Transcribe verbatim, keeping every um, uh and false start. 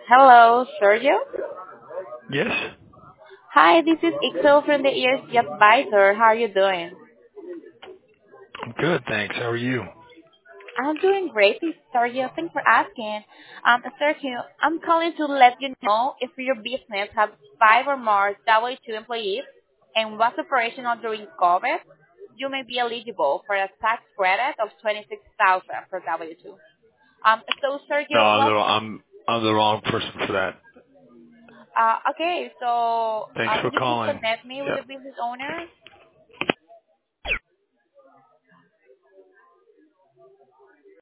Hello, Sergio. Yes, Hi, this is Ixo from the E S G Advisor. How are you doing? I'm good, thanks. How are you? I'm doing great, Sergio. Thanks for asking. Um, Sergio, I'm calling to let you know if your business has five or more W two employees and was operational during COVID, you may be eligible for a tax credit of twenty-six thousand dollars per W two. Um, so, No, Sergio, I'm the what I'm I'm the wrong person for that. Uh, okay, so Thanks um, for you can calling. connect me with Yep. the business owner.